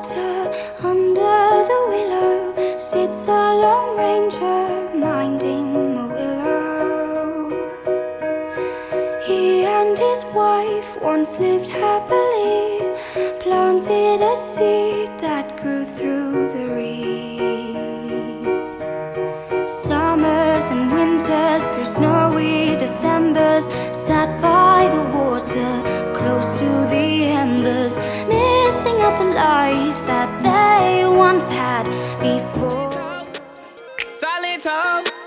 water, under the willow, sits a lone ranger minding the willow. He and his wife once lived happily, planted a seed that grew through the reeds. Summers and winters, through snowy Decembers, sat by the water, close to the embers, missing out the lives that they once had before. Solito,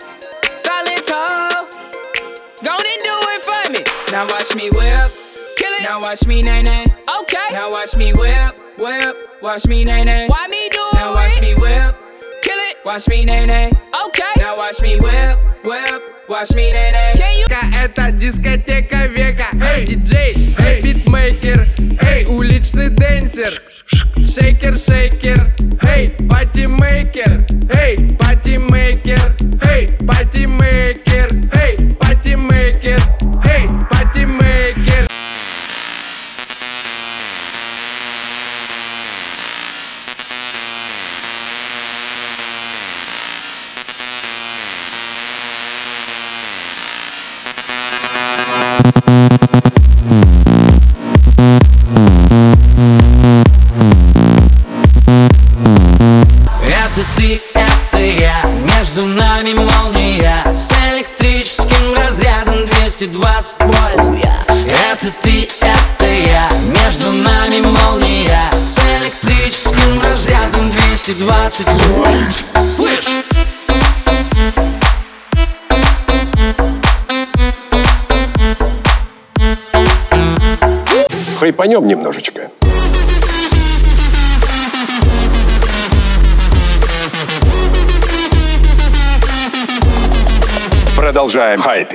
gonna do it for me. Now watch me whip, kill it. Now watch me nay nay. Okay. Now watch me whip, watch me nay nay. Why me do it? Now watch me whip, kill it. Watch me nay nay. Okay. Now watch me whip, watch me nay nay. Это дискотека века. Эй, диджей, эй, битмейкер, эй, уличный дэнсер, шейкер, шейкер, эй, патимейкер, эй, патимейкер, эй, патимейкер, эй, патимейкер, эй, патимейкер. Это ты, это я, между нами молния, с электрическим разрядом 220 вольт. Это ты, это я, между нами молния, с электрическим разрядом 220 вольт. Слышь! Хайпанем немножечко. Продолжаем хайпить.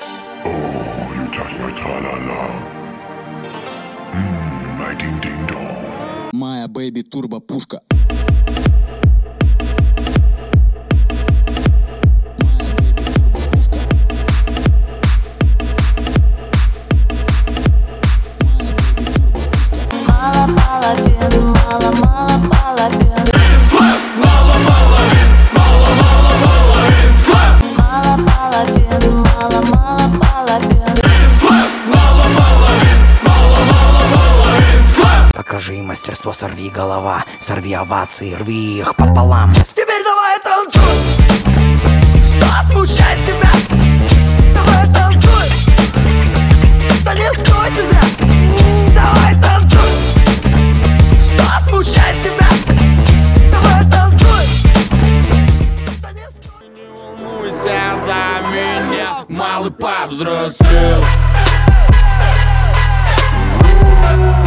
Моя бэйби турбо пушка. Покажи мастерство, сорви голова, сорви овации, рви их пополам. Теперь давай танцуй. Что смущает тебя? Давай танцуй. Да не стой ты зря. Давай танцуй. Что смущает тебя? Давай танцуй. Да не стой. Не волнуйся за меня, малый повзрослел.